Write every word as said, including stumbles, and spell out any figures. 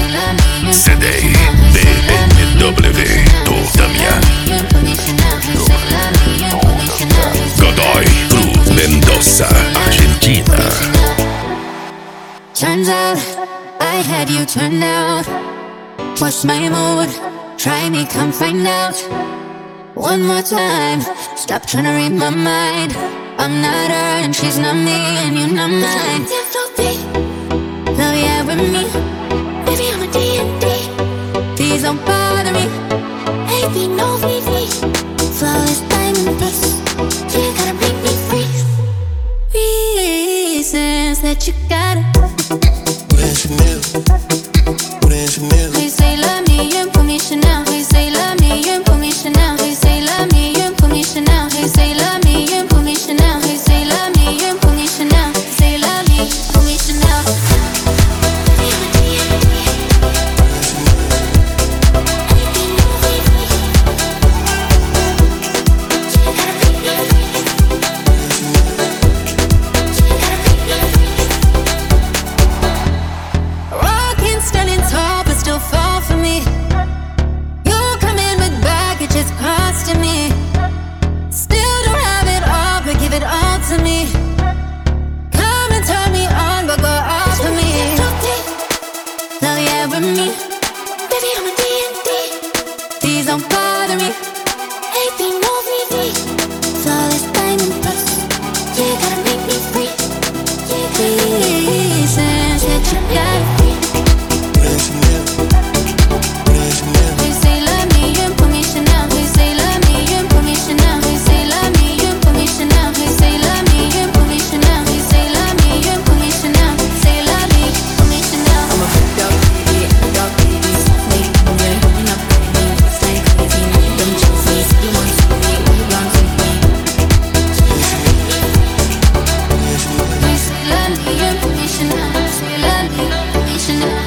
Sedei B M W do Damian Godoy Cruz Mendoza, Argentina. Turns out I had you turned out. What's my mood? Try me, come find out. One more time, stop trying to read my mind. I'm not her and she's not me, and you're not mine. Love yeah with me, baby I'm a D and D. Please don't bother me, baby no V V. Flawless diamond piece, you gotta make me free. Reasons that you gotta. Where's Chanel? Where's Chanel? Please say love me and put me Chanel. Please say love me and put me Chanel. Please say love me and put me Chanel. Please say love me and put me Chanel. Please say love me and put me Chanel. Say love me, put me Chanel. Rockin', standing tall, but still fall for me. You come in with baggage, it's costing me. Still don't have it all, but give it all to me. Come and turn me on, but go off for me. Love yeah with me, baby I'm a D and D. Please don't bother me, baby no V V. Flawless diamond plus, you gotta make me free. Reasons that you gotta. Where's Chanel? Where's Chanel? Please say love me and put me Chanel. Please say love me and put me Chanel. Please say love me and put me Chanel. Please say love me and put me Chanel. Please say love me and put me Chanel. Say love me, put me Chanel. I'm a big dog, baby, dog, baby, softly. Yeah, you're not baby, it's like crazy. Them chicks, you want to me, you want to me. Please say love me and put me Chanel. Say love me, put me Chanel.